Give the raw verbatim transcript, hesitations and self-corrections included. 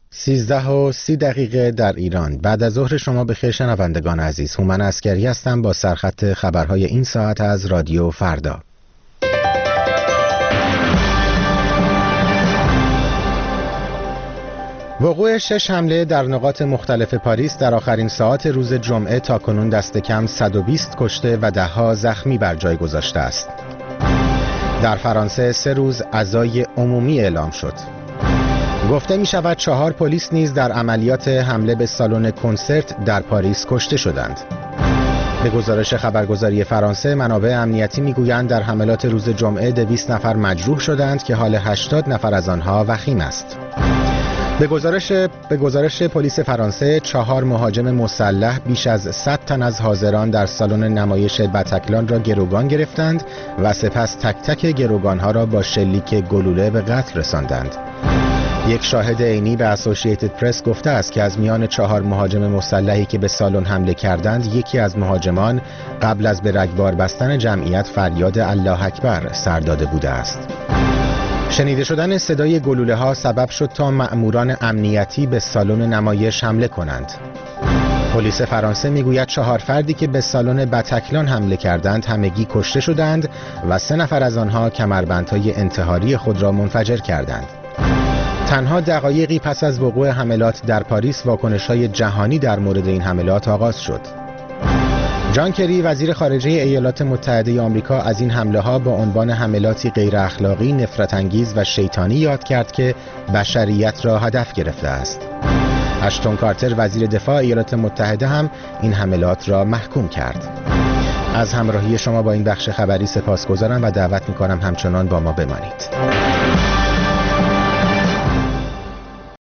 سیزده و سی دقیقه در ایران. بعد از ظهر شما بخیر شنوندگان عزیز. هومن عسکری هستم با سرخط خبرهای این ساعت از رادیو فردا. وقوع شش حمله در نقاط مختلف پاریس در آخرین ساعات روز جمعه تاکنون دست کم صد و بیست کشته و ده‌ها زخمی بر جای گذاشته است. در فرانسه سه روز عزای عمومی اعلام شد. گفته می شود چهار پلیس نیز در عملیات حمله به سالن کنسرت در پاریس کشته شدند. به گزارش خبرگزاری فرانسه، منابع امنیتی می گویند در حملات روز جمعه دویست نفر مجروح شدند که حال هشتاد نفر از آنها وخیم است. به گزارش به گزارش پلیس فرانسه، چهار مهاجم مسلح بیش از صد تن از حاضران در سالن نمایش بتکلان را گروگان گرفتند و سپس تک تک گروگانها را با شلیک گلوله به قتل رساندند. یک شاهد عینی به اسوسییتد پرس گفته است که از میان چهار مهاجم مسلحی که به سالن حمله کردند، یکی از مهاجمان قبل از به رگبار بستن جمعیت فریاد الله اکبر سر داده بوده است. شنیده شدن صدای گلوله ها سبب شد تا مأموران امنیتی به سالن نمایش حمله کنند. پلیس فرانسه میگوید چهار فردی که به سالن بتکلان حمله کردند همگی کشته شدند و سه نفر از آنها کمربندهای انتحاری خود را منفجر کردند. تنها دقایقی پس از وقوع حملات در پاریس، واکنش‌های جهانی در مورد این حملات آغاز شد. جان کری، وزیر خارجه ایالات متحده آمریکا، از این حمله‌ها با عنوان حملاتی غیر اخلاقی، نفرت انگیز و شیطانی یاد کرد که بشریت را هدف گرفته است. اشتون کارتر، وزیر دفاع ایالات متحده، هم این حملات را محکوم کرد. از همراهی شما با این بخش خبری سپاسگزارم و دعوت می‌کنم همچنان با ما بمانید.